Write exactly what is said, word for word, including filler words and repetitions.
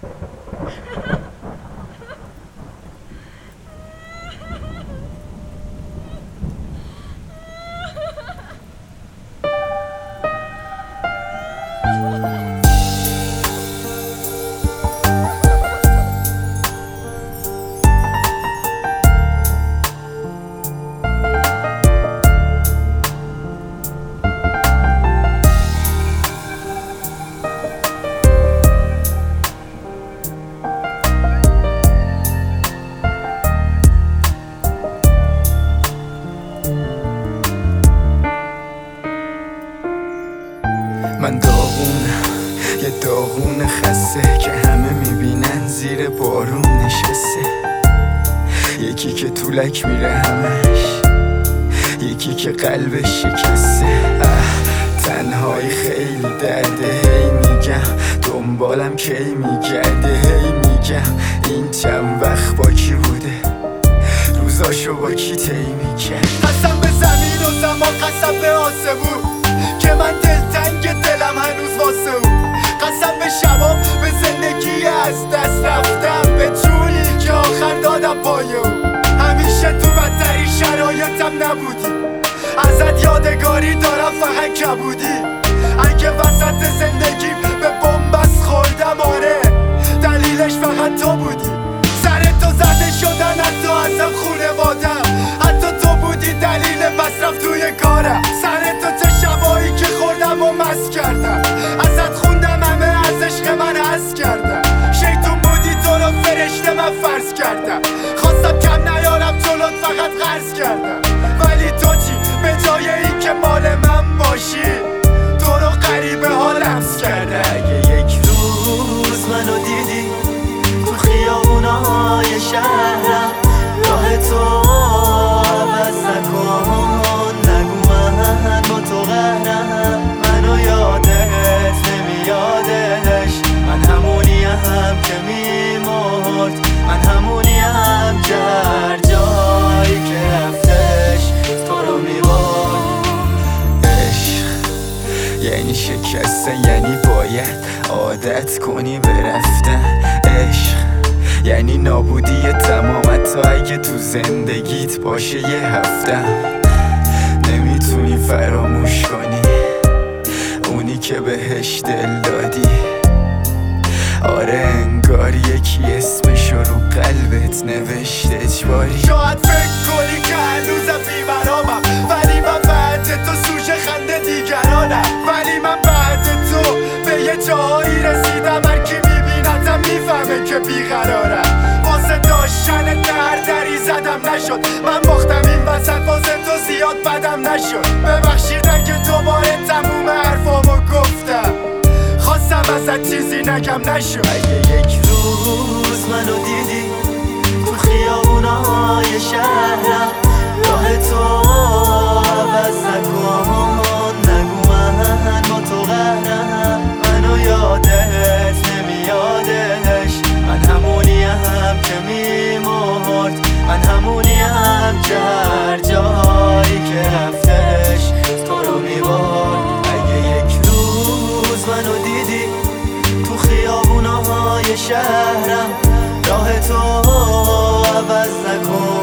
من داغونم، یه داغون خسته که همه میبینن زیر بارون نشسته. یکی که طولک میره همش، یکی که قلبش شکسته. تنهایی خیلی درده، هی میگم دنبالم کی میگرده، هی میگم این چند وقت با کی بوده، روزاشو با کی طی میکرد. قسم به زمین و زمان، قسم به آسمون که من دلتنگ دلم هنوز واسه اون. قسم به شبام، به زندگی از دست رفتم، به جونی که آخر دادم پای اون. همیشه تو بدترین شرایطم نبودی، ازت یادگاری دارم فقط کبودی. اگه وسط زندگیم به بنبست خوردم، آره دلیلش فقط تو بودی. سر تو زده شدن حتی ازم خونوادم، حتی تو بودی دلیل مصرف توی کارم. سر تو چه شبایی که خوردم و مست کردم، ازت خوندم همه از عشق من حس کردم. شیطون بودی تو رو فرشته من فرض کردم، خواستم کم نیارم جلوت فقط قرض کردم. ولی تو چی؟ به جای این که مال من باشی، تو رو غریبه ها لمس کرده. اگه یک روز منو دیدی تو خیابونای شهرم، راه تو عوض نکن، نگو من با تو قهرم. منو یادت نمیادش، من همونیم که میمرد، من همونیم که هر جایی که رفتش تو رو میبرد. عشق یعنی شکستن، یعنی باید عادت کنی به رفتن. عشق یعنی نابودی تمام، حتی اگه تو زندگیت باشه یه هفته نمیتونی فراموش کنی اونی که بهش دل دادی. آره انگار یکی اسمشو رو قلبت نوشته اجباری. شاید فکر کنی که هنوزم بیمرامم، ولی من بعد تو سوژ خنده دیگرانم. ولی من بعد تو به یه جایی رسیدم، هر کی میبینتم میفهمه که بیقرارم. واسه داشتن دردری زدم نشد، من باختم این وسط، واسه تو زیاد بدم نشد. ببخشید اگه دوباره تموم حرفامو گفتم، خواستم ازت چیزی نگم نشد. اگه یک روز منو دیدی تو خیابونای شهرم، راه تو عوض نکن، نگو من با تو قهرم. منو یادت نمیادش، من همونیم که میمرد، من همونیم که هر جایی که رفتش تو رو میبرد. اگه یک روز منو دیدی تو خیابونای شهرم، راه تو عوض نکن،